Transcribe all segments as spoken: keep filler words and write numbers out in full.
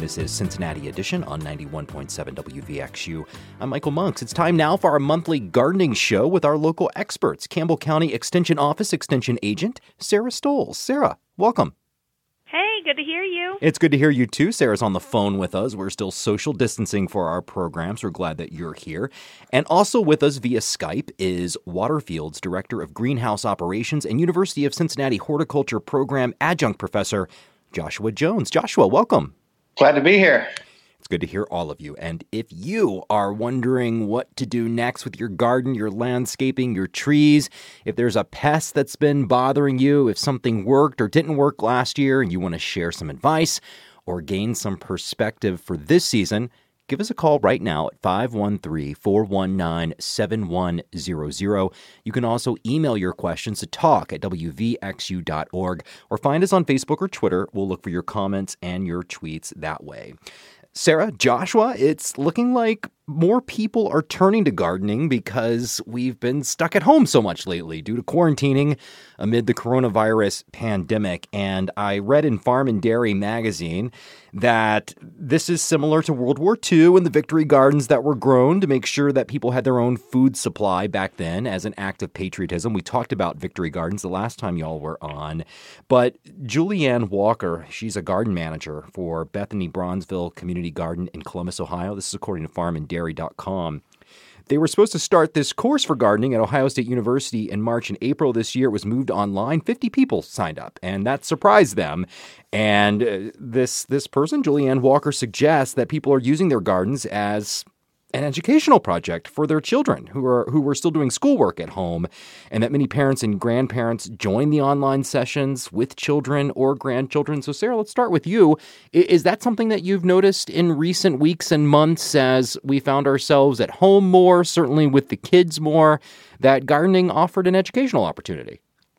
This is Cincinnati Edition on ninety-one point seven W V X U. I'm Michael Monks. It's time now for our monthly gardening show with our local experts, Campbell County Extension Office Extension Agent Sarah Stoles. Sarah, welcome. Hey, good to hear you. It's good to hear you too. Sarah's on the phone with us. We're still social distancing for our programs. We're glad that you're here. And also with us via Skype is Waterfield's Director of Greenhouse Operations and University of Cincinnati Horticulture Program Adjunct Professor Joshua Jones. Joshua, welcome. Glad to be here. It's good to hear all of you. And if you are wondering what to do next with your garden, your landscaping, your trees, if there's a pest that's been bothering you, if something worked or didn't work last year and you want to share some advice or gain some perspective for this season, give us a call right now at five one three, four one nine, seven one zero zero. You can also email your questions to talk at w v x u dot org or find us on Facebook or Twitter. We'll look for your comments and your tweets that way. Sarah, Joshua, it's looking like more people are turning to gardening because we've been stuck at home so much lately due to quarantining amid the coronavirus pandemic. And I read in Farm and Dairy magazine that this is similar to World War Two and the victory gardens that were grown to make sure that people had their own food supply back then as an act of patriotism. We talked about victory gardens the last time y'all were on. But Julianne Walker, she's a garden manager for Bethany Bronzeville Community Garden in Columbus, Ohio. This is according to farm and dairy dot com. They were supposed to start this course for gardening at Ohio State University in March and April this year. It was moved online. fifty people signed up, and that surprised them. And uh, this this person, Julianne Walker, suggests that people are using their gardens as an educational project for their children who are who were still doing schoolwork at home, and that many parents and grandparents join the online sessions with children or grandchildren. So, Sarah, let's start with you. Is that something that you've noticed in recent weeks and months as we found ourselves at home more, certainly with the kids more, that gardening offered an educational opportunity?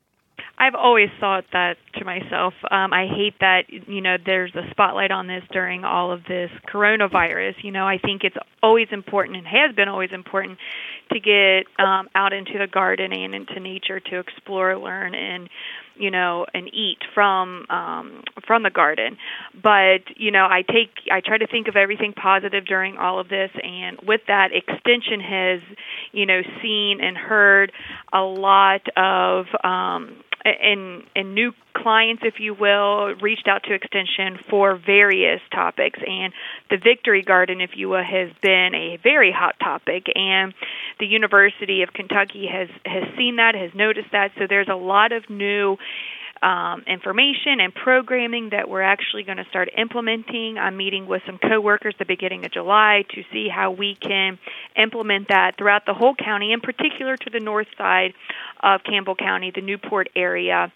I've always thought that to myself. Um, I hate that, you know, there's a spotlight on this during all of this coronavirus. You know, I think it's always important and has been always important to get um, out into the garden and into nature to explore, learn, and, you know, and eat from um, from the garden. But, you know, I take I try to think of everything positive during all of this, and with that, Extension has, you know, seen and heard a lot of um, and and new clients, if you will, reached out to Extension for various topics. And the Victory Garden, if you will, has been a very hot topic. And the University of Kentucky has, has seen that, has noticed that. So there's a lot of new um, information and programming that we're actually going to start implementing. I'm meeting with some coworkers the beginning of July to see how we can implement that throughout the whole county, in particular to the north side of Campbell County, the Newport area,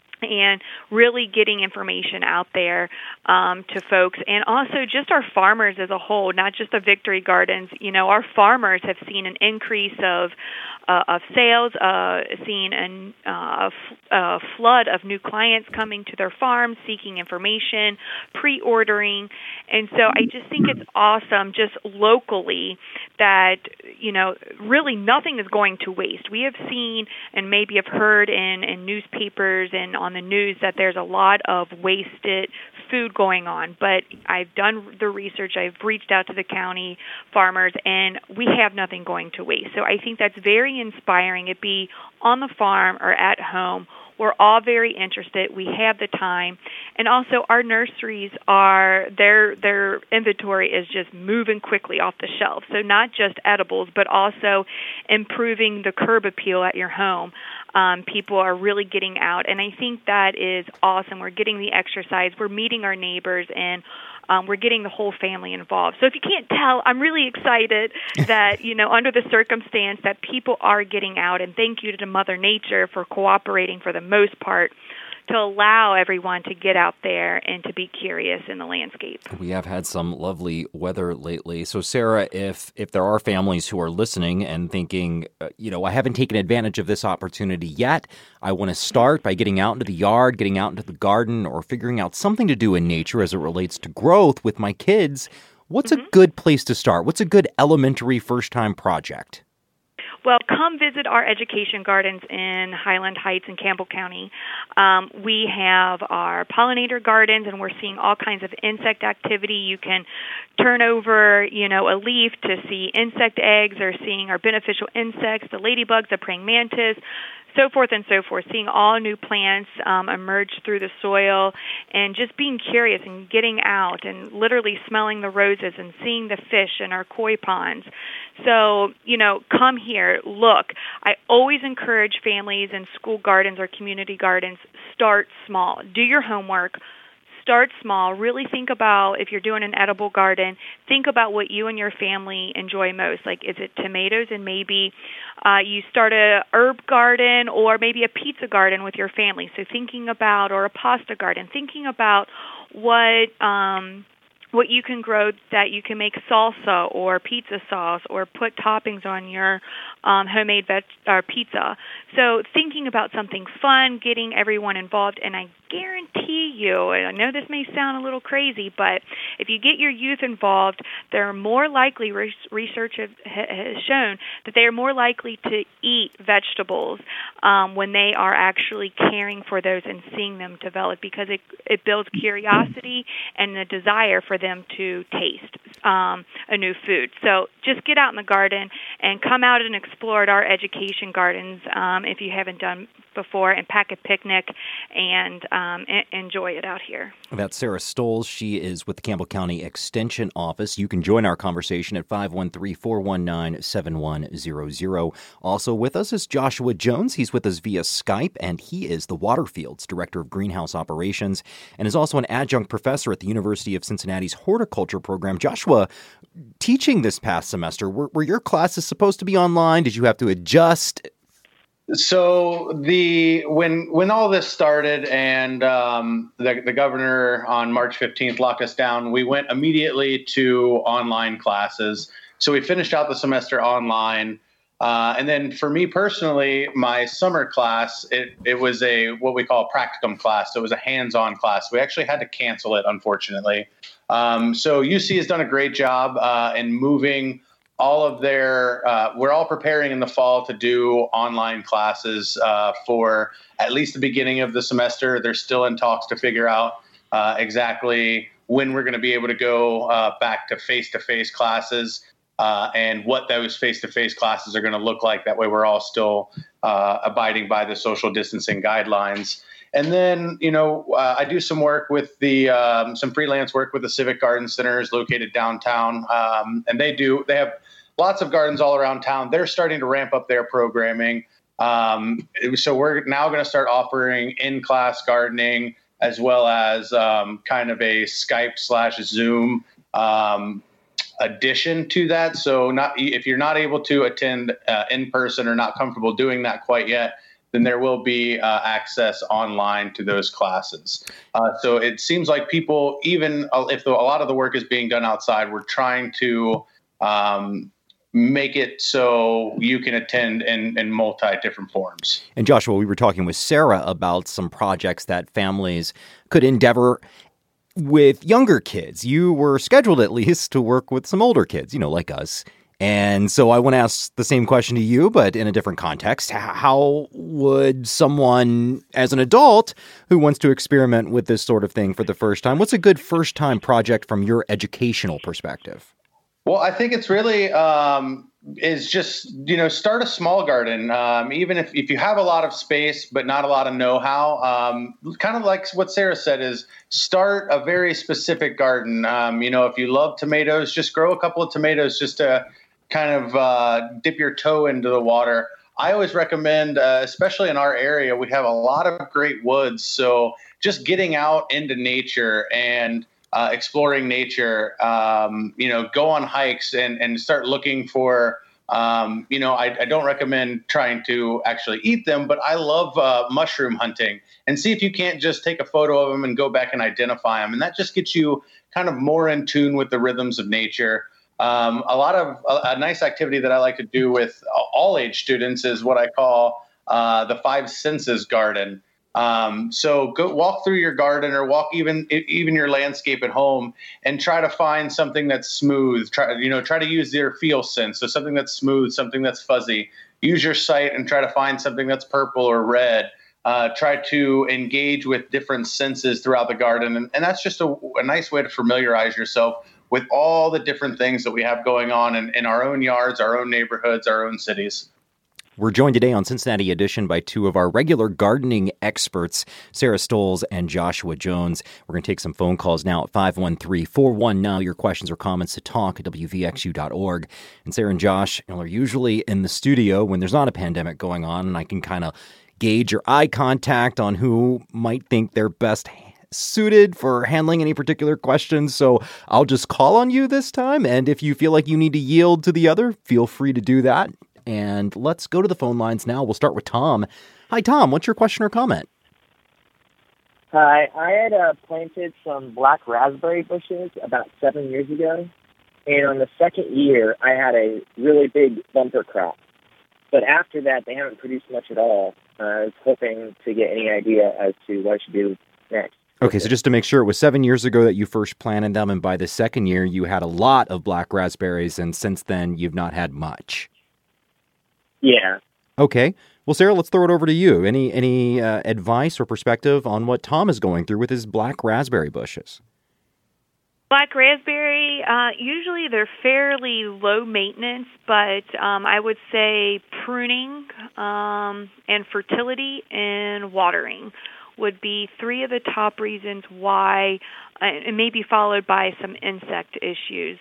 and really getting information out there um, to folks, and also just our farmers as a whole, not just the Victory Gardens. You know, our farmers have seen an increase of uh, of sales, uh, seen an, uh, a, f- a flood of new clients coming to their farms, seeking information, pre-ordering, and so I just think it's awesome just locally that, you know, really nothing is going to waste. We have seen and maybe have heard in, in newspapers and on the news that there's a lot of wasted food going on, but I've done the research, I've reached out to the county farmers, and we have nothing going to waste. So I think that's very inspiring. It be on the farm or at home. We're all very interested. We have the time. And also our nurseries are, their their inventory is just moving quickly off the shelf. So not just edibles, but also improving the curb appeal at your home. Um, people are really getting out, and I think that is awesome. We're getting the exercise. We're meeting our neighbors, and um, we're getting the whole family involved. So if you can't tell, I'm really excited that, you know, under the circumstance that people are getting out, and thank you to Mother Nature for cooperating for the most part to allow everyone to get out there and to be curious in the landscape. We have had some lovely weather lately. So, Sarah, if if there are families who are listening and thinking, uh, you know, I haven't taken advantage of this opportunity yet, I want to start by getting out into the yard, getting out into the garden, or figuring out something to do in nature as it relates to growth with my kids, what's mm-hmm. a good place to start? What's a good elementary first-time project? Well, come visit our education gardens in Highland Heights and Campbell County. Um, we have our pollinator gardens, and we're seeing all kinds of insect activity. You can turn over, you know, a leaf to see insect eggs, or seeing our beneficial insects, the ladybugs, the praying mantis, so forth and so forth, seeing all new plants um, emerge through the soil, and just being curious and getting out and literally smelling the roses and seeing the fish in our koi ponds. So, you know, come here, look. I always encourage families in school gardens or community gardens, start small. Do your homework. Start small. Really think about, if you're doing an edible garden, think about what you and your family enjoy most. Like, is it tomatoes? And maybe uh, you start a herb garden, or maybe a pizza garden with your family. So thinking about, or a pasta garden, thinking about what um, what you can grow that you can make salsa or pizza sauce, or put toppings on your um, homemade veg- or pizza. So thinking about something fun, getting everyone involved, and I guarantee you, and I know this may sound a little crazy, but if you get your youth involved, they're more likely, research has shown, that they are more likely to eat vegetables um, when they are actually caring for those and seeing them develop, because it, it builds curiosity and the desire for them to taste um, a new food. So just get out in the garden and come out and explore at our education gardens um, if you haven't done before, and pack a picnic and um, a- enjoy it out here. That's Sarah Stoles. She is with the Campbell County Extension Office. You can join our conversation at five one three, four one nine, seven one zero zero. Also with us is Joshua Jones. He's with us via Skype, and he is the Waterfields Director of Greenhouse Operations and is also an adjunct professor at the University of Cincinnati's horticulture program. Joshua, teaching this past semester, were, were your classes supposed to be online? Did you have to adjust? So the when when all this started, and um, the, the governor on March fifteenth locked us down, we went immediately to online classes. So we finished out the semester online. Uh, and then for me personally, my summer class, it, it was a what we call a practicum class. So it was a hands-on class. We actually had to cancel it, unfortunately. Um, so U C has done a great job uh, in moving all of their, uh, we're all preparing in the fall to do online classes uh, for at least the beginning of the semester. They're still in talks to figure out uh, exactly when we're going to be able to go uh, back to face-to-face classes uh, and what those face-to-face classes are going to look like. That way we're all still uh, abiding by the social distancing guidelines. And then, you know, uh, I do some work with the, um, some freelance work with the Civic Garden Centers located downtown. Um, and they do, they have lots of gardens all around town. They're starting to ramp up their programming. Um, so we're now going to start offering in-class gardening, as well as um, kind of a Skype slash Zoom um, addition to that. So not if you're not able to attend uh, in person or not comfortable doing that quite yet, then there will be uh, access online to those classes. Uh, so it seems like people, even if the, a lot of the work is being done outside, we're trying to um, make it so you can attend in, in multi different forms. And Joshua, we were talking with Sarah about some projects that families could endeavor with younger kids. You were scheduled at least to work with some older kids, you know, like us. And so I want to ask the same question to you, but in a different context. How would someone, as an adult who wants to experiment with this sort of thing for the first time, what's a good first-time project from your educational perspective? Well, I think it's really um, is just, you know, start a small garden. Um, even if, if you have a lot of space but not a lot of know-how, um, kind of like what Sarah said, is start a very specific garden. Um, you know, if you love tomatoes, just grow a couple of tomatoes just to kind of uh, dip your toe into the water. I always recommend, uh, especially in our area, we have a lot of great woods. So just getting out into nature and uh, exploring nature, um, you know, go on hikes and, and start looking for, um, you know, I, I don't recommend trying to actually eat them, but I love uh, mushroom hunting, and see if you can't just take a photo of them and go back and identify them. And that just gets you kind of more in tune with the rhythms of nature. Um, a lot of a, a nice activity that I like to do with all age students is what I call uh, the five senses garden. Um, so go walk through your garden or walk even even your landscape at home and try to find something that's smooth. Try you know try to use your feel sense. So something that's smooth, something that's fuzzy. Use your sight and try to find something that's purple or red. Uh, try to engage with different senses throughout the garden, and, and that's just a, a nice way to familiarize yourself with all the different things that we have going on in, in our own yards, our own neighborhoods, our own cities. We're joined today on Cincinnati Edition by two of our regular gardening experts, Sarah Stoles and Joshua Jones. We're going to take some phone calls now at five one three, four one now. Your questions or comments to talk at W V X U dot org. And Sarah and Josh, you know, are usually in the studio when there's not a pandemic going on, and I can kind of gauge your eye contact on who might think they're best suited for handling any particular questions. So I'll just call on you this time. And if you feel like you need to yield to the other, feel free to do that. And let's go to the phone lines now. We'll start with Tom. Hi, Tom. What's your question or comment? Hi. I had uh, planted some black raspberry bushes about seven years ago. And on the second year, I had a really big bumper crop. But after that, they haven't produced much at all. Uh, I was hoping to get any idea as to what I should do next. Okay, so just to make sure, it was seven years ago that you first planted them, and by the second year, you had a lot of black raspberries, and since then, you've not had much. Yeah. Okay. Well, Sarah, let's throw it over to you. Any any uh, advice or perspective on what Tom is going through with his black raspberry bushes? Black raspberry, uh, usually they're fairly low maintenance, but um, I would say pruning um, and fertility and watering would be three of the top reasons why, uh, and maybe followed by some insect issues,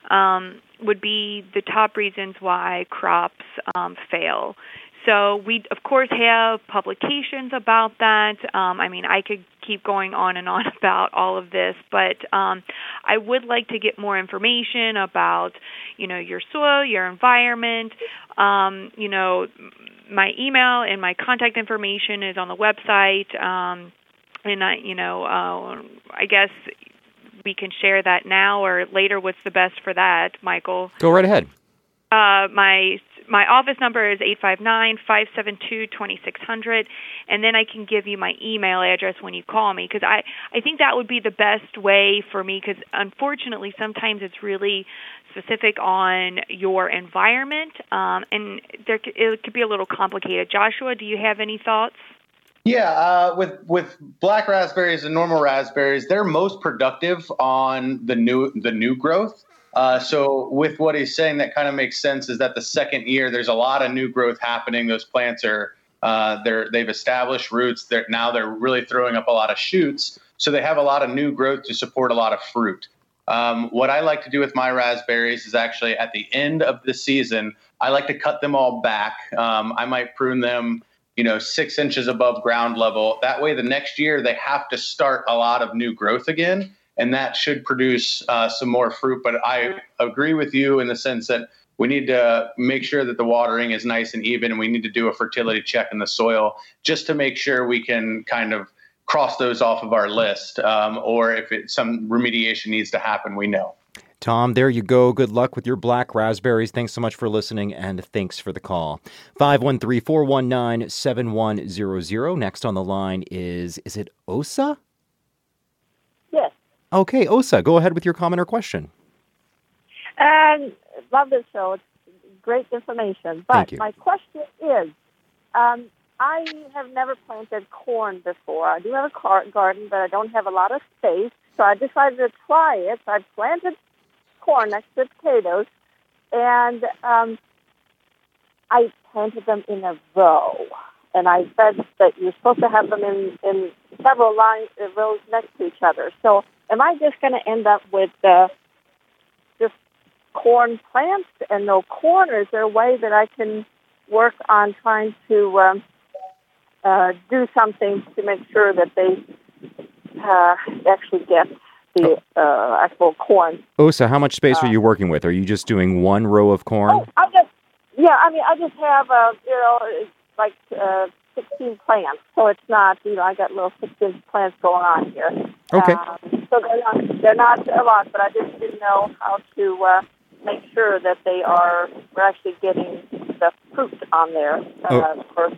um, would be the top reasons why crops um, fail. So we, of course, have publications about that. Um, I mean, I could keep going on and on about all of this, but um, I would like to get more information about, you know, your soil, your environment. Um, you know, my email and my contact information is on the website, um, and I, you know, uh, I guess we can share that now or later. What's the best for that, Michael? Go right ahead. Uh, my my office number is eight five nine, five seven two, two six zero zero, and then I can give you my email address when you call me, because I, I think that would be the best way for me, because unfortunately sometimes it's really specific on your environment, um, and there it could be a little complicated. Joshua, do you have any thoughts? Yeah, uh, with with black raspberries and normal raspberries, they're most productive on the new the new growth. Uh, so with what he's saying, that kind of makes sense, is that the second year, there's a lot of new growth happening. Those plants are, uh, they're, they've established roots. They're, now they're really throwing up a lot of shoots. So they have a lot of new growth to support a lot of fruit. Um, what I like to do with my raspberries is actually at the end of the season, I like to cut them all back. Um, I might prune them, you know, six inches above ground level. That way the next year they have to start a lot of new growth again. And that should produce uh, some more fruit. But I agree with you in the sense that we need to make sure that the watering is nice and even, and we need to do a fertility check in the soil just to make sure we can kind of cross those off of our list. Um, or if it, some remediation needs to happen, we know. Tom, there you go. Good luck with your black raspberries. Thanks so much for listening, and thanks for the call. five one three, four one nine, seven one zero zero. Next on the line is, is it Osa? Yes. Okay, Osa, go ahead with your comment or question. Um, love this show. It's great information. But Thank you. My question is, um, I have never planted corn before. I do have a car- garden, but I don't have a lot of space. So I decided to try it. So I planted corn next to potatoes, and um, I planted them in a row. And I said that you're supposed to have them in, in several lines, uh, rows next to each other. So am I just going to end up with uh, just corn plants and no corn, or is there a way that I can work on trying to um, uh, do something to make sure that they uh, actually get the uh, actual corn? Osa, how much space Uh, are you working with? Are you just doing one row of corn? Oh, I just, yeah, I mean, I just have, uh, you know, like uh, sixteen plants, so it's not, you know, I got little six-inch plants going on here. Okay. Um, so they're not, they're not a lot, but I just didn't know how to uh, make sure that they are, we're actually getting the fruit on there uh, Oh. versus just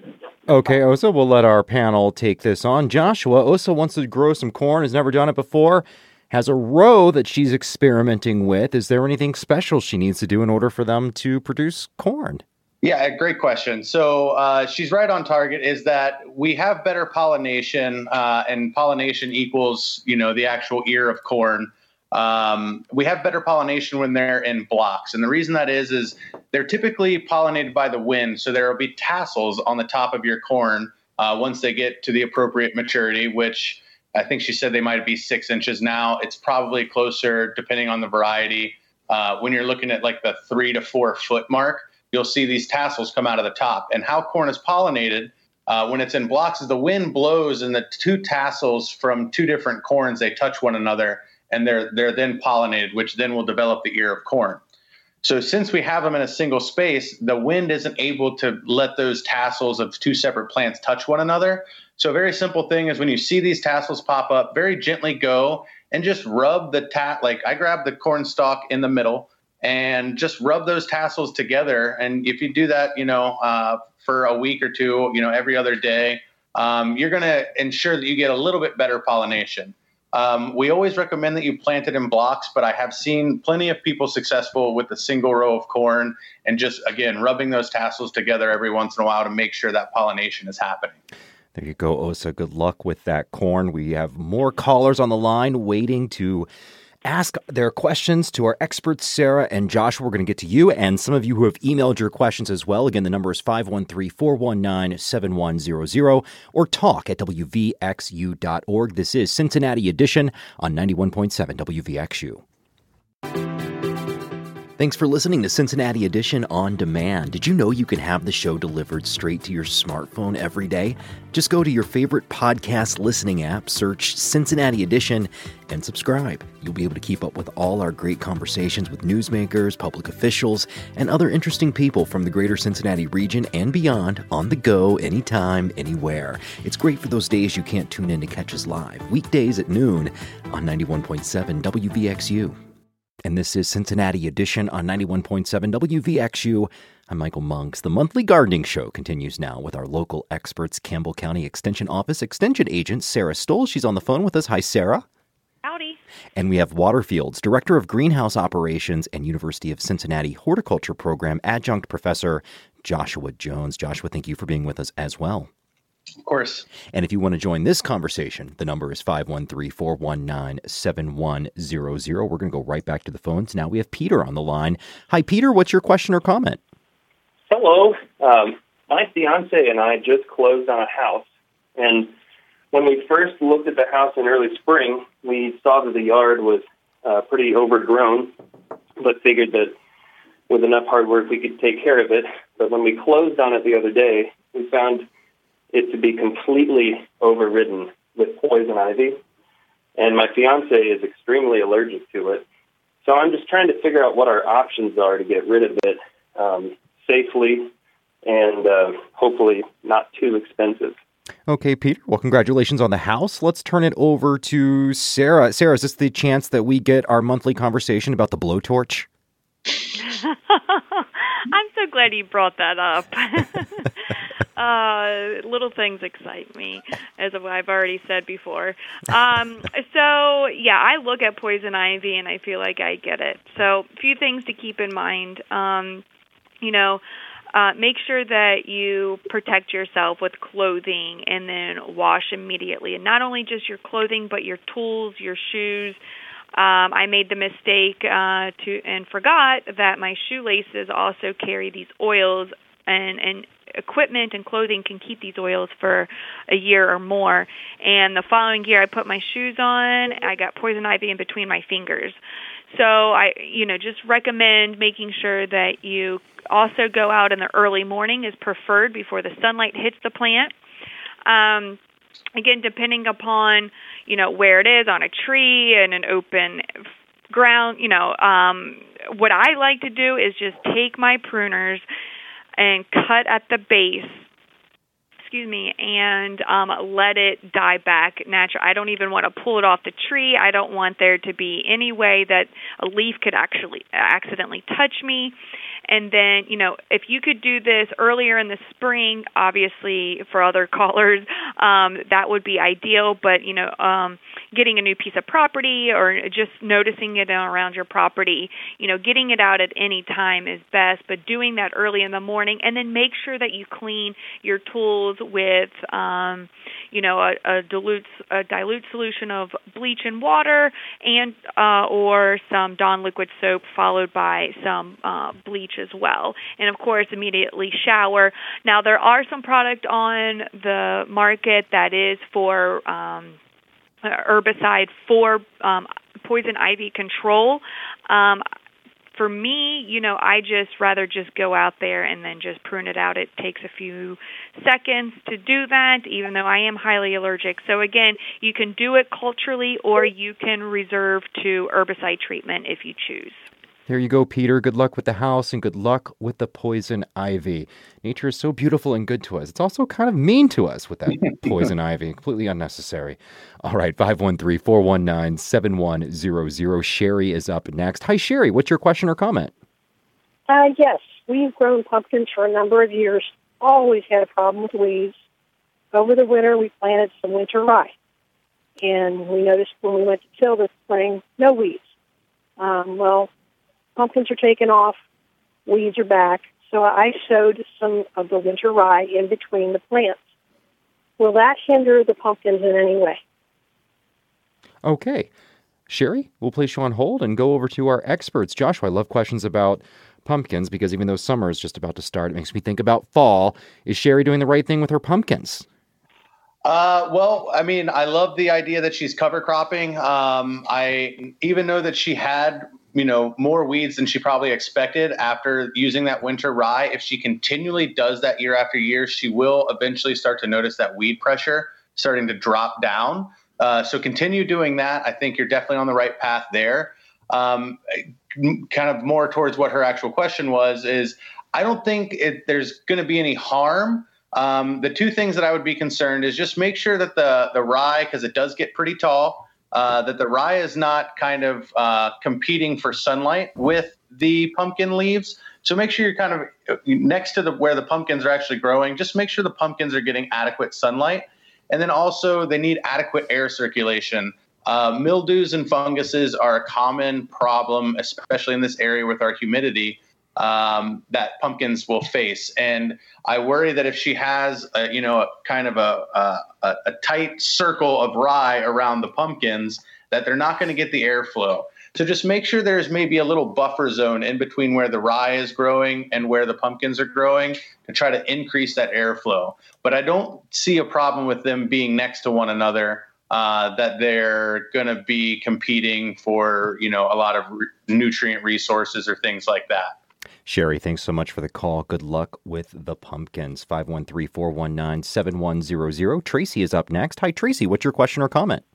Okay, Osa, we'll let our panel take this on. Joshua, Osa wants to grow some corn, has never done it before, has a row that she's experimenting with. Is there anything special she needs to do in order for them to produce corn? Yeah, great question. So uh, she's right on target, is that we have better pollination, uh, and pollination equals, you know, the actual ear of corn. Um, we have better pollination when they're in blocks. And the reason that is, is they're typically pollinated by the wind. So there will be tassels on the top of your corn uh, once they get to the appropriate maturity, which I think she said they might be six inches now. It's probably closer, depending on the variety. Uh, when you're looking at like the three to four foot mark, you'll see these tassels come out of the top. And how corn is pollinated uh, when it's in blocks is the wind blows and the two tassels from two different corns, they touch one another, and they're they're then pollinated, which then will develop the ear of corn. So since we have them in a single space, the wind isn't able to let those tassels of two separate plants touch one another. So a very simple thing is when you see these tassels pop up, very gently go and just rub the ta- like I grab the corn stalk in the middle and just rub those tassels together. And if you do that, you know, uh, for a week or two, you know, every other day, um, you're going to ensure that you get a little bit better pollination. Um, we always recommend that you plant it in blocks, but I have seen plenty of people successful with a single row of corn and just, again, rubbing those tassels together every once in a while to make sure that pollination is happening. There you go, Osa. Good luck with that corn. We have more callers on the line waiting to ask their questions to our experts, Sarah and Joshua. We're going to get to you and some of you who have emailed your questions as well. Again, the number is five one three, four one nine, seven one zero zero or talk at W V X U dot org. This is Cincinnati Edition on ninety-one point seven W V X U. Thanks for listening to Cincinnati Edition On Demand. Did you know you can have the show delivered straight to your smartphone every day? Just go to your favorite podcast listening app, search Cincinnati Edition, and subscribe. You'll be able to keep up with all our great conversations with newsmakers, public officials, and other interesting people from the greater Cincinnati region and beyond on the go, anytime, anywhere. It's great for those days you can't tune in to catch us live, weekdays at noon on ninety-one point seven W V X U. And this is Cincinnati Edition on ninety-one point seven W V X U. I'm Michael Monks. The monthly gardening show continues now with our local experts, Campbell County Extension Office Extension Agent Sarah Stoll. She's on the phone with us. Hi, Sarah. Howdy. And we have Waterfields, Director of Greenhouse Operations and University of Cincinnati Horticulture Program Adjunct Professor Joshua Jones. Joshua, thank you for being with us as well. Of course. And if you want to join this conversation, the number is five one three, four one nine, seven one zero zero. We're going to go right back to the phones. Now we have Peter on the line. Hi, Peter. What's your question or comment? Hello. Um, my fiance and I just closed on a house. And when we first looked at the house in early spring, we saw that the yard was uh, pretty overgrown, but figured that with enough hard work we could take care of it. But when we closed on it the other day, we found it to be completely overridden with poison ivy, and my fiance is extremely allergic to it. So I'm just trying to figure out what our options are to get rid of it um, safely and uh, hopefully not too expensive. Okay, Peter. Well, congratulations on the house. Let's turn it over to Sarah. Sarah, is this the chance that we get our monthly conversation about the blowtorch? I'm so glad you brought that up. uh, little things excite me, as I've already said before. Um, so, yeah, I look at poison ivy and I feel like I get it. So, a few things to keep in mind. Um, you know, uh, make sure that you protect yourself with clothing and then wash immediately. And not only just your clothing, but your tools, your shoes. Um, I made the mistake uh, to and forgot that my shoelaces also carry these oils, and, and equipment and clothing can keep these oils for a year or more. And the following year, I put my shoes on. I got poison ivy in between my fingers. So I, you know, just recommend making sure that you also go out in the early morning is preferred before the sunlight hits the plant. Um, Again, depending upon, you know, where it is, on a tree and an open ground, you know, um, what I like to do is just take my pruners and cut at the base, excuse me, and um, let it die back naturally. I don't even want to pull it off the tree. I don't want there to be any way that a leaf could actually accidentally touch me. And then, you know, if you could do this earlier in the spring, obviously for other callers, um, that would be ideal. But, you know, um, getting a new piece of property or just noticing it around your property, you know, getting it out at any time is best. But doing that early in the morning, and then make sure that you clean your tools with, um, you know, a, a dilute a dilute solution of bleach and water, and uh, or some Dawn liquid soap followed by some uh, bleach as well. And of course, immediately shower. Now, there are some product on the market that is for um, herbicide for um, poison ivy control. Um, For me, you know, I just rather just go out there and then just prune it out. It takes a few seconds to do that, even though I am highly allergic. So again, you can do it culturally, or you can reserve to herbicide treatment if you choose. There you go, Peter. Good luck with the house and good luck with the poison ivy. Nature is so beautiful and good to us. It's also kind of mean to us with that poison ivy. Completely unnecessary. All right, five one three, four one nine, seven one zero zero. Sherry is up next. Hi, Sherry. What's your question or comment? Uh, yes, we've grown pumpkins for a number of years. Always had a problem with weeds. Over the winter, we planted some winter rye. And we noticed when we went to till this spring, no weeds. Um, well, pumpkins are taking off, weeds are back, so I sowed some of the winter rye in between the plants. Will that hinder the pumpkins in any way? Okay. Sherry, we'll place you on hold and go over to our experts. Joshua, I love questions about pumpkins because even though summer is just about to start, it makes me think about fall. Is Sherry doing the right thing with her pumpkins? Uh, well, I mean, I love the idea that she's cover cropping. Um, I even know that she had, you know, more weeds than she probably expected after using that winter rye. If she continually does that year after year, she will eventually start to notice that weed pressure starting to drop down. Uh, so continue doing that. I think you're definitely on the right path there. Um, kind of more towards what her actual question was, is I don't think it, there's going to be any harm. Um, the two things that I would be concerned is just make sure that the, the rye, because it does get pretty tall, uh, that the rye is not kind of uh, competing for sunlight with the pumpkin leaves. So make sure you're kind of next to the where the pumpkins are actually growing. Just make sure the pumpkins are getting adequate sunlight. And then also they need adequate air circulation. Uh, mildews and funguses are a common problem, especially in this area with our humidity, um, that pumpkins will face. And I worry that if she has, a, you know, a, kind of a, a, a tight circle of rye around the pumpkins, that they're not going to get the airflow. So just make sure there's maybe a little buffer zone in between where the rye is growing and where the pumpkins are growing to try to increase that airflow. But I don't see a problem with them being next to one another, uh, that they're going to be competing for, you know, a lot of re- nutrient resources or things like that. Sherry, thanks so much for the call. Good luck with the pumpkins. five one three, four one nine, seven one zero zero. Tracy is up next. Hi, Tracy. What's your question or comment?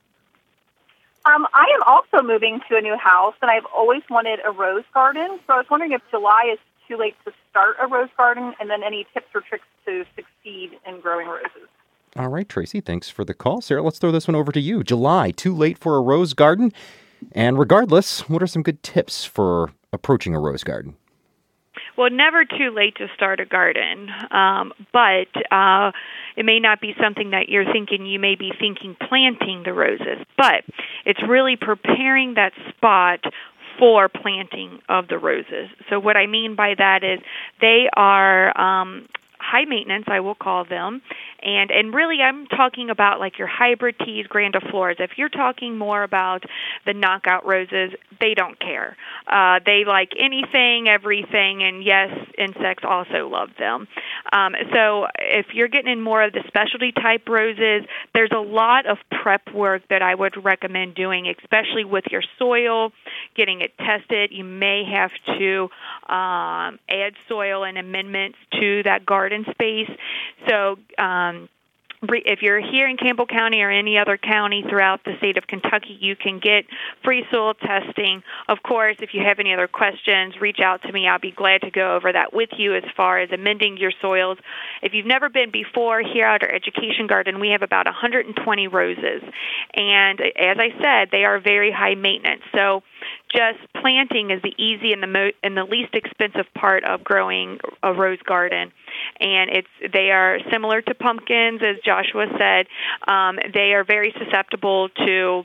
Um, I am also moving to a new house, and I've always wanted a rose garden. So I was wondering if July is too late to start a rose garden, and then any tips or tricks to succeed in growing roses. All right, Tracy, thanks for the call. Sarah, let's throw this one over to you. July, too late for a rose garden? And regardless, what are some good tips for approaching a rose garden? Well, never too late to start a garden, um, but uh, it may not be something that you're thinking. You may be thinking planting the roses, but it's really preparing that spot for planting of the roses. So what I mean by that is they are um, high maintenance, I will call them. And and really, I'm talking about like your hybrid teas, grandifloras. If you're talking more about the knockout roses, they don't care. Uh, they like anything, everything, and yes, insects also love them. Um, so if you're getting in more of the specialty type roses, there's a lot of prep work that I would recommend doing, especially with your soil, getting it tested. You may have to um, add soil and amendments to that garden space. So um, if you're here in Campbell County or any other county throughout the state of Kentucky, you can get free soil testing. Of course, if you have any other questions, reach out to me. I'll be glad to go over that with you as far as amending your soils. If you've never been before, here at our education garden, we have about one hundred twenty roses. And as I said, they are very high maintenance. So just planting is the easy and the mo- and the least expensive part of growing a rose garden. And it's they are similar to pumpkins, as Joshua said. Um, they are very susceptible to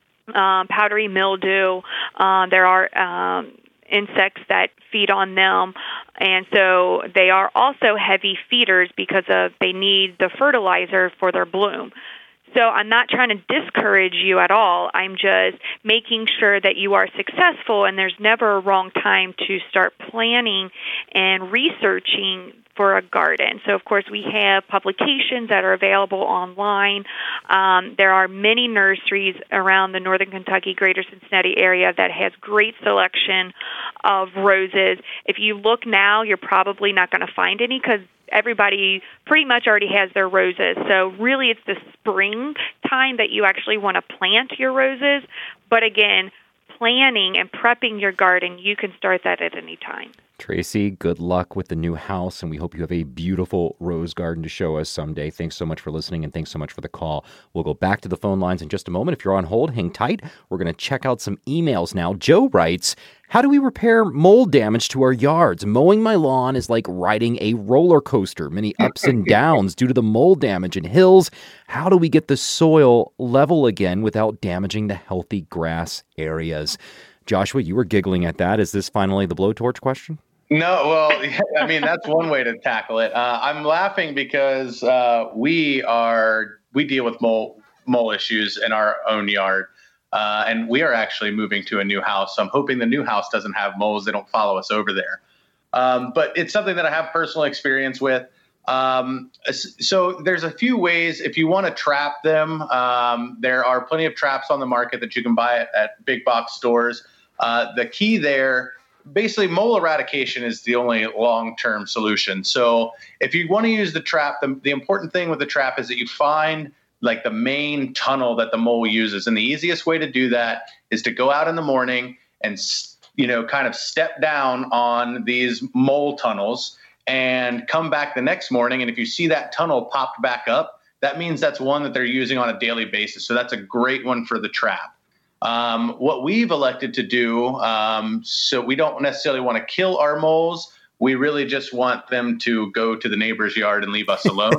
um, powdery mildew. Uh, there are um, insects that feed on them, and so they are also heavy feeders because of they need the fertilizer for their bloom. So I'm not trying to discourage you at all. I'm just making sure that you are successful, and there's never a wrong time to start planning and researching for a garden. So, of course, we have publications that are available online. Um, there are many nurseries around the northern Kentucky, greater Cincinnati area that has great selection of roses. If you look now, you're probably not going to find any because everybody pretty much already has their roses. So really it's the spring time that you actually want to plant your roses. But again, planning and prepping your garden, you can start that at any time. Tracy, good luck with the new house, and we hope you have a beautiful rose garden to show us someday. Thanks so much for listening, and thanks so much for the call. We'll go back to the phone lines in just a moment. If you're on hold, hang tight. We're going to check out some emails now. Joe writes, how do we repair mold damage to our yards? Mowing my lawn is like riding a roller coaster, many ups and downs due to the mold damage in hills. How do we get the soil level again without damaging the healthy grass areas? Joshua, you were giggling at that. Is this finally the blowtorch question? No, well, I mean, that's one way to tackle it. Uh, I'm laughing because uh, we are we deal with mole mole issues in our own yard, uh, and we are actually moving to a new house. So I'm hoping the new house doesn't have moles; they don't follow us over there. Um, but it's something that I have personal experience with. Um, so there's a few ways if you want to trap them. Um, there are plenty of traps on the market that you can buy at, at big box stores. Uh, the key there. Basically, mole eradication is the only long-term solution. So if you want to use the trap, the, the important thing with the trap is that you find like the main tunnel that the mole uses. And the easiest way to do that is to go out in the morning and, you know, kind of step down on these mole tunnels and come back the next morning. And if you see that tunnel popped back up, that means that's one that they're using on a daily basis. So that's a great one for the trap. Um, what we've elected to do, um, so we don't necessarily want to kill our moles. We really just want them to go to the neighbor's yard and leave us alone.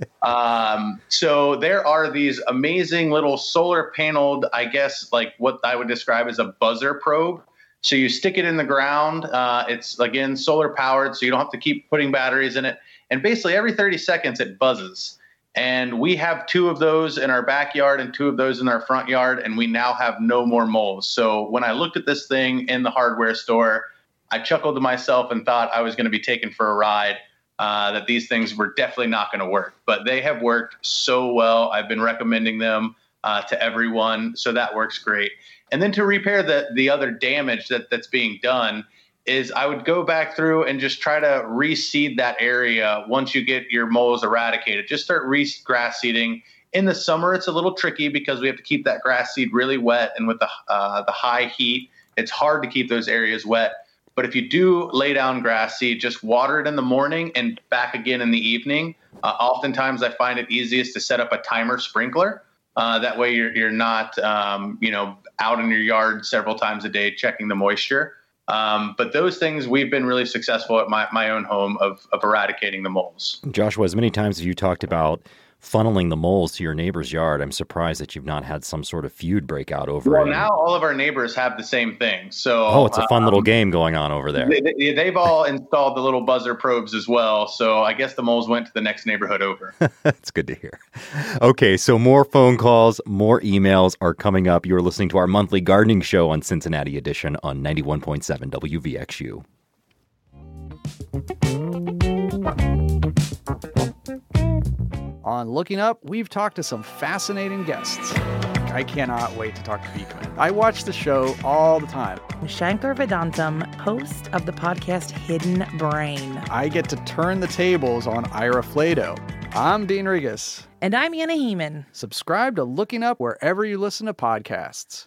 um, so there are these amazing little solar paneled, I guess, like what I would describe as a buzzer probe. So you stick it in the ground. Uh, it's, again, solar powered, so you don't have to keep putting batteries in it. And basically every thirty seconds it buzzes. And we have two of those in our backyard and two of those in our front yard, and we now have no more moles. So when I looked at this thing in the hardware store, I chuckled to myself and thought I was going to be taken for a ride, uh, that these things were definitely not going to work. But they have worked so well. I've been recommending them uh, to everyone, so that works great. And then to repair the, the other damage that, that's being done, is I would go back through and just try to reseed that area once you get your moles eradicated. Just start re-grass seeding. In the summer, it's a little tricky because we have to keep that grass seed really wet, and with the uh, the high heat, it's hard to keep those areas wet. But if you do lay down grass seed, just water it in the morning and back again in the evening. Uh, oftentimes, I find it easiest to set up a timer sprinkler. Uh, that way, you're you're not um, you know out in your yard several times a day checking the moisture. Um, but those things, we've been really successful at my, my own home of, of eradicating the moles. Joshua, as many times as you talked about funneling the moles to your neighbor's yard, I'm surprised that you've not had some sort of feud break out over well, it. Well, now all of our neighbors have the same thing. So oh, it's a fun um, little game going on over there. They, they, they've all installed the little buzzer probes as well. So I guess the moles went to the next neighborhood over. That's good to hear. Okay, so more phone calls, more emails are coming up. You're listening to our monthly gardening show on Cincinnati Edition on ninety-one point seven W V X U. On Looking Up, we've talked to some fascinating guests. I cannot wait to talk to Beekman. I watch the show all the time. Shankar Vedantam, host of the podcast Hidden Brain. I get to turn the tables on Ira Flatow. I'm Dean Regas. And I'm Anna Heeman. Subscribe to Looking Up wherever you listen to podcasts.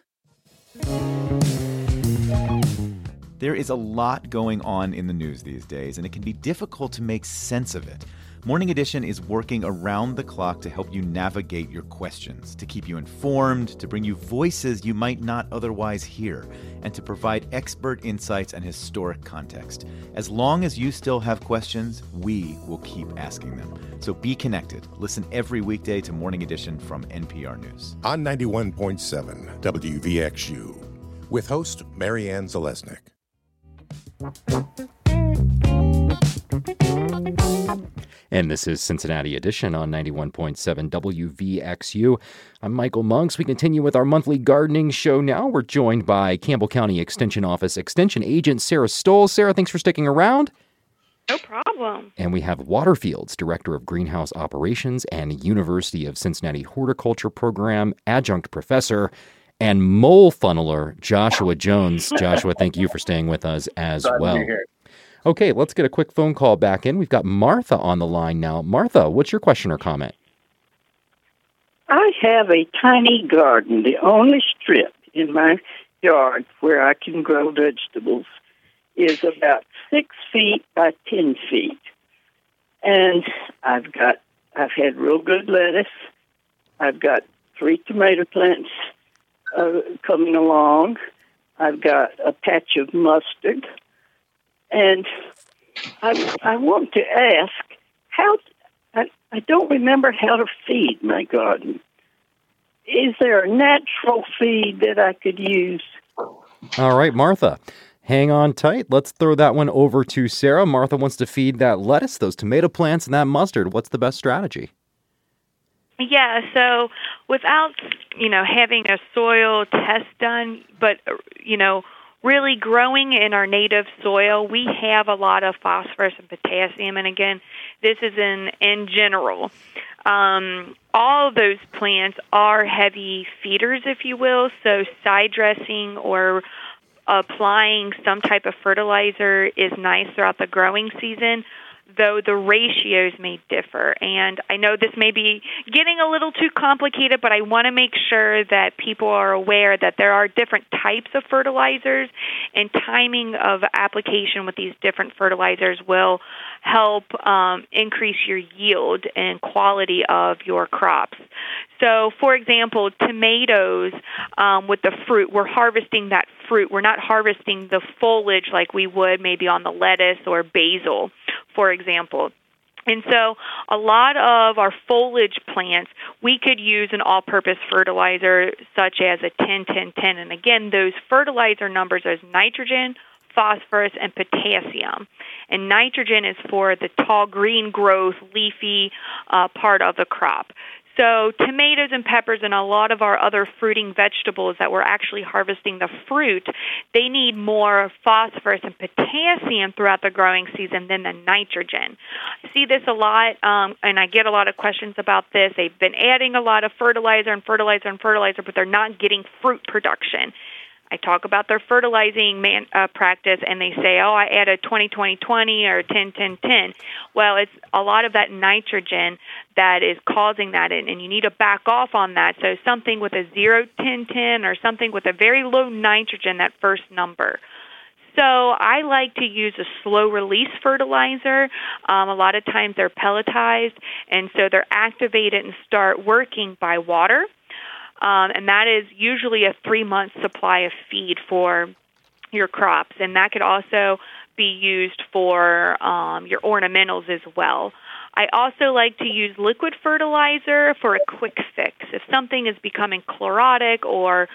There is a lot going on in the news these days, and it can be difficult to make sense of it. Morning Edition is working around the clock to help you navigate your questions, to keep you informed, to bring you voices you might not otherwise hear, and to provide expert insights and historic context. As long as you still have questions, we will keep asking them. So be connected. Listen every weekday to Morning Edition from N P R News. On ninety-one point seven W V X U, with host Marianne Zalesnik. And this is Cincinnati Edition on ninety-one point seven W V X U. I'm Michael Monks. We continue with our monthly gardening show now. We're joined by Campbell County Extension Office Extension Agent Sarah Stoll. Sarah, thanks for sticking around. No problem. And we have Waterfields, Director of Greenhouse Operations and University of Cincinnati Horticulture Program Adjunct Professor and Mole Funneler, Joshua Jones. Joshua, thank you for staying with us as Glad well. to be here. Okay, let's get a quick phone call back in. We've got Martha on the line now. Martha, what's your question or comment? I have a tiny garden, the only strip in my yard where I can grow vegetables is about six feet by ten feet. And I've got, I've had real good lettuce. I've got three tomato plants uh, coming along. I've got a patch of mustard. And I, I want to ask, how, I, I don't remember how to feed my garden. Is there a natural feed that I could use? All right, Martha, hang on tight. Let's throw that one over to Sarah. Martha wants to feed that lettuce, those tomato plants, and that mustard. What's the best strategy? Yeah, so without, you know, having a soil test done, but, you know, really growing in our native soil, we have a lot of phosphorus and potassium. And again, this is in, in general. Um, all of those plants are heavy feeders, if you will. So side dressing or applying some type of fertilizer is nice throughout the growing season, though the ratios may differ. And I know this may be getting a little too complicated, but I want to make sure that people are aware that there are different types of fertilizers, and timing of application with these different fertilizers will help um, increase your yield and quality of your crops. So, for example, tomatoes um, with the fruit, we're harvesting that fruit. We're not harvesting the foliage like we would maybe on the lettuce or basil, for example. And so a lot of our foliage plants, we could use an all-purpose fertilizer such as a ten ten ten. And again, those fertilizer numbers are nitrogen, phosphorus, and potassium. And nitrogen is for the tall green growth, leafy uh, part of the crop. So tomatoes and peppers and a lot of our other fruiting vegetables that we're actually harvesting the fruit, they need more phosphorus and potassium throughout the growing season than the nitrogen. I see this a lot, um, and I get a lot of questions about this. They've been adding a lot of fertilizer and fertilizer and fertilizer, but they're not getting fruit production. I talk about their fertilizing man, uh, practice, and they say, oh, I add a twenty twenty twenty or ten ten ten. Well, it's a lot of that nitrogen that is causing that, and, and you need to back off on that. So something with a zero ten ten or something with a very low nitrogen, that first number. So I like to use a slow-release fertilizer. Um, a lot of times they're pelletized, and so they're activated and start working by water. Um, and that is usually a three-month supply of feed for your crops. And that could also be used for um, your ornamentals as well. I also like to use liquid fertilizer for a quick fix. If something is becoming chlorotic or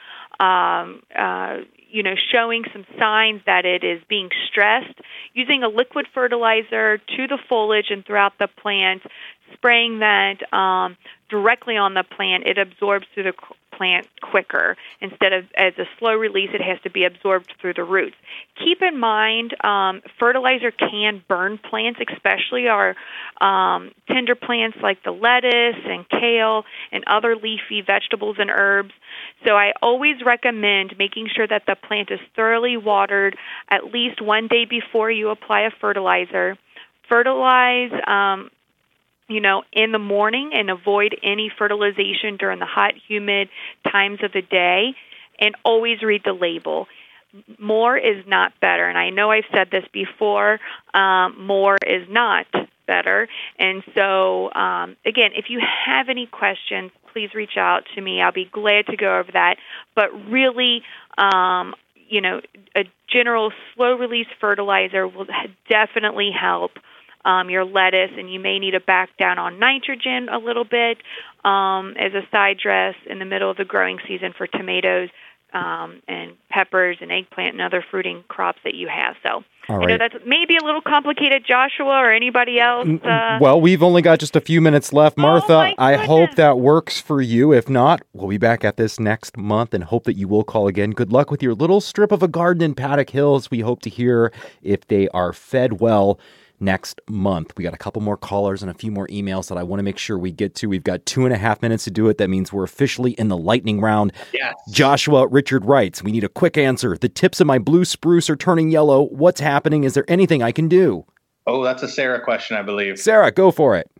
um, uh, you know, showing some signs that it is being stressed, using a liquid fertilizer to the foliage and throughout the plant, spraying that um, directly on the plant, it absorbs through the plant quicker. Instead of as a slow release, it has to be absorbed through the roots. Keep in mind, um, fertilizer can burn plants, especially our um, tender plants like the lettuce and kale and other leafy vegetables and herbs. So I always recommend making sure that the plant is thoroughly watered at least one day before you apply a fertilizer. Fertilize um, you know, in the morning and avoid any fertilization during the hot, humid times of the day. And always read the label. More is not better. And I know I've said this before, um, more is not better. And so, um, again, if you have any questions, please reach out to me. I'll be glad to go over that. But really, um, you know, a general slow-release fertilizer will definitely help um, your lettuce, and you may need to back down on nitrogen a little bit um, as a side dress in the middle of the growing season for tomatoes um, and peppers and eggplant and other fruiting crops that you have. So All right. I know that's maybe a little complicated, Joshua, or anybody else. Uh, Well, we've only got just a few minutes left, Martha. my I hope that works for you. If not, we'll be back at this next month and hope that you will call again. Good luck with your little strip of a garden in Paddock Hills. We hope to hear if they are fed well next month. We got a couple more callers and a few more emails that I want to make sure we get to. We've got two and a half minutes to do it. That means we're officially in the lightning round. Yes. Joshua Richard writes, we need a quick answer. The tips of my blue spruce are turning yellow. What's happening? Is there anything I can do? Oh, that's a Sarah question, I believe. Sarah, go for it.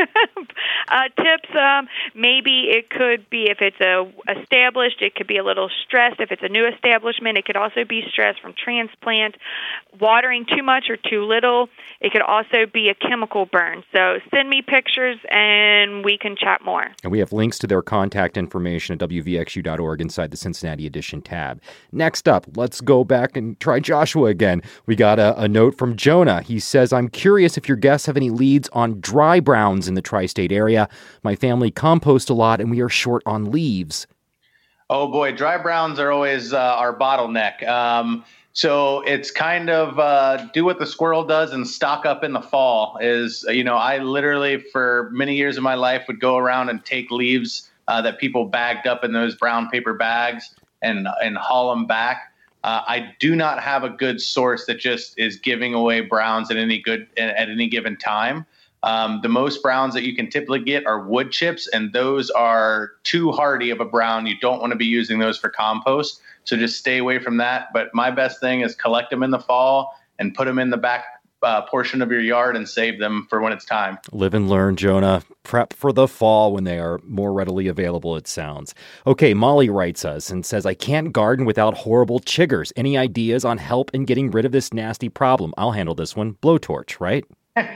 uh, tips, um, maybe it could be if it's a established, it could be a little stressed. If it's a new establishment, it could also be stress from transplant, watering too much or too little. It could also be a chemical burn. So send me pictures and we can chat more. And we have links to their contact information at W V X U dot org inside the Cincinnati Edition tab. Next up, let's go back and try Joshua again. We got a, a note from Jonah. He says, I'm curious if your guests have any leads on dry browns in the tri-state area. My family compost a lot and we are short on leaves. Oh boy, dry browns are always uh, our bottleneck. Um, so it's kind of uh, do what the squirrel does and stock up in the fall. Is, you know, I literally for many years of my life would go around and take leaves uh, that people bagged up in those brown paper bags and and haul them back. Uh, I do not have a good source that just is giving away browns at any good at any given time. Um, the most browns that you can typically get are wood chips, and those are too hardy of a brown. You don't want to be using those for compost, so just stay away from that. But my best thing is collect them in the fall and put them in the back uh, portion of your yard and save them for when it's time. Live and learn, Jonah. Prep for the fall when they are more readily available, it sounds. Okay, Molly writes us and says, I can't garden without horrible chiggers. Any ideas on help in getting rid of this nasty problem? I'll handle this one. Blowtorch, right?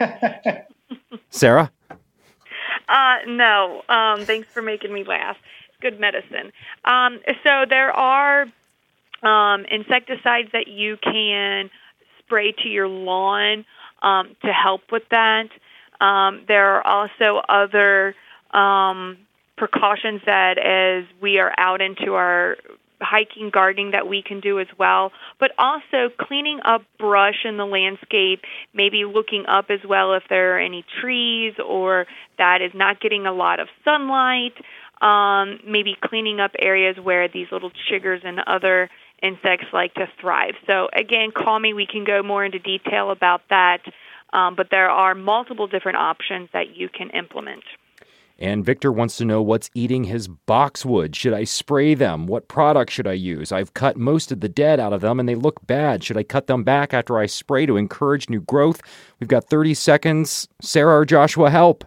Sarah? Uh, no. Um, thanks for making me laugh. It's good medicine. Um, so there are um, insecticides that you can spray to your lawn um, to help with that. Um, there are also other um, precautions that as we are out into our hiking, gardening that we can do as well, but also cleaning up brush in the landscape, maybe looking up as well if there are any trees or that is not getting a lot of sunlight, um, maybe cleaning up areas where these little chiggers and other insects like to thrive. So again, call me. We can go more into detail about that, um, but there are multiple different options that you can implement. And Victor wants to know what's eating his boxwood. Should I spray them? What product should I use? I've cut most of the dead out of them and they look bad. Should I cut them back after I spray to encourage new growth? We've got thirty seconds. Sarah or Joshua, help.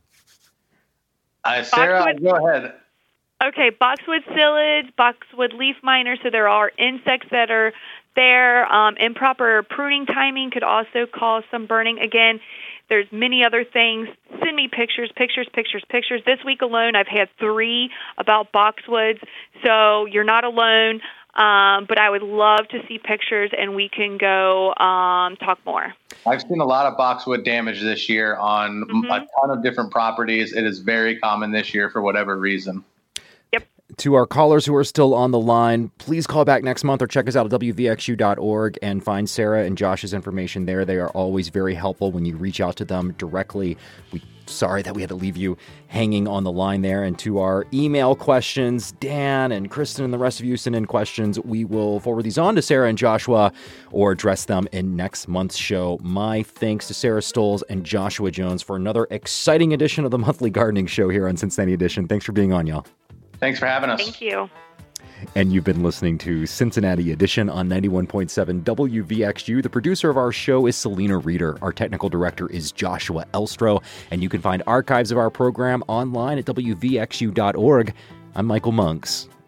Uh, Sarah, Boxwood. go ahead. Okay, boxwood psyllids, boxwood leaf miners, so there are insects that are there. Um, improper pruning timing could also cause some burning. Again, there's many other things. Send me pictures, pictures, pictures, pictures. This week alone, I've had three about boxwoods, so you're not alone. Um, but I would love to see pictures, and we can go um, talk more. I've seen a lot of boxwood damage this year on Mm-hmm. a ton of different properties. It is very common this year for whatever reason. To our callers who are still on the line, please call back next month or check us out at W V X U dot org and find Sarah and Josh's information there. They are always very helpful when you reach out to them directly. We sorry that we had to leave you hanging on the line there. And to our email questions, Dan and Kristen and the rest of you send in questions. We will forward these on to Sarah and Joshua or address them in next month's show. My thanks to Sarah Stoles and Joshua Jones for another exciting edition of the Monthly Gardening Show here on Cincinnati Edition. Thanks for being on, y'all. Thanks for having us. Thank you. And you've been listening to Cincinnati Edition on ninety-one point seven W V X U. The producer of our show is Selena Reeder. Our technical director is Joshua Elstro. And you can find archives of our program online at W V X U dot org. I'm Michael Monks.